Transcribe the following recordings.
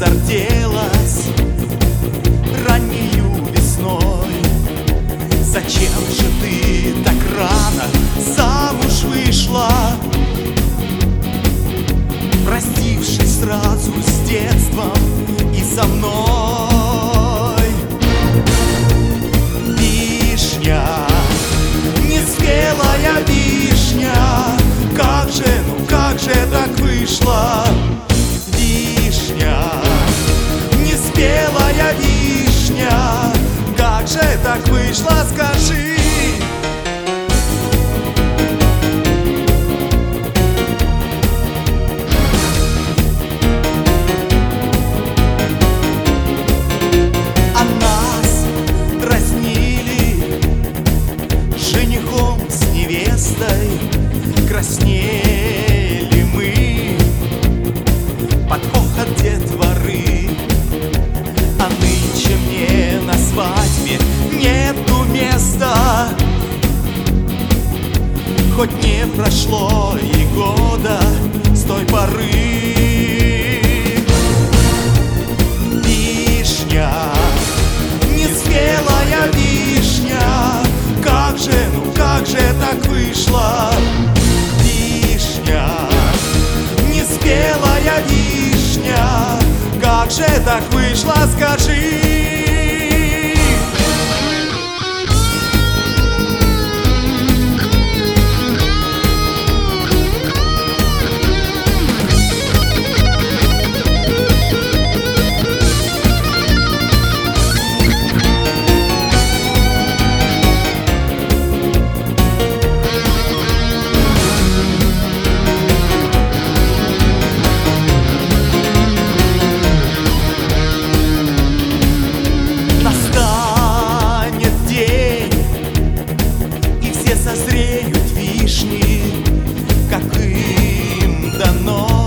зарделась раннею весной. Зачем же ты так рано замуж вышла, простившись сразу с детством и со мной? Вишня, неспелая вишня, как же так вышло? Вишня, неспелая вишня, как же так вышло, скажи? А нас дразнили женихом с невестой, краснели мы под хохот детворы. А нынче мне на свадьбе нету места, хоть не прошло и года с той поры. Вишня, неспелая вишня, как же так вышло? Вишня, неспелая вишня, как же так вышло, скажи? Созреют вишни, как им дано,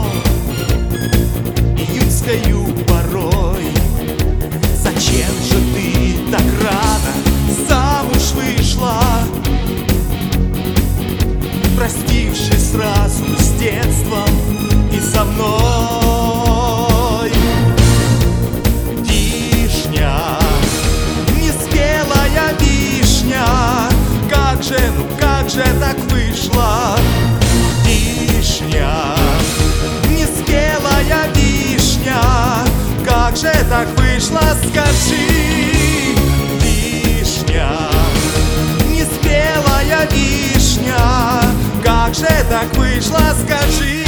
июньскою порой. Зачем же ты так рано замуж вышла, простившись сразу с детством и со мной? Вишня, неспелая вишня, как же так вышло? Вишня, неспелая вишня, как же так вышло, скажи? Вишня, неспелая вишня, как же так вышло, скажи?